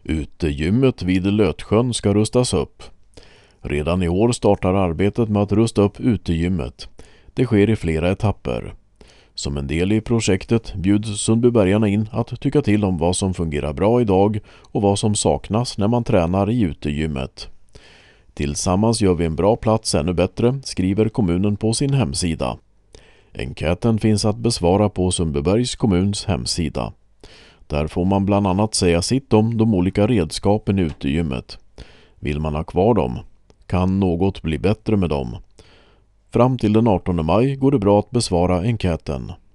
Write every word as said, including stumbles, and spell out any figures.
Utegymmet vid Lötsjön ska rustas upp. Redan i år startar arbetet med att rusta upp utegymmet. Det sker i flera etapper. Som en del i projektet bjuds Sundbybergarna in att tycka till om vad som fungerar bra idag och vad som saknas när man tränar i utegymmet. Tillsammans gör vi en bra plats ännu bättre, skriver kommunen på sin hemsida. Enkäten finns att besvara på Sundbybergs kommuns hemsida. Där får man bland annat säga sitt om de olika redskapen i utegymmet. Vill man ha kvar dem? Kan något bli bättre med dem? Fram till den artonde maj går det bra att besvara enkäten.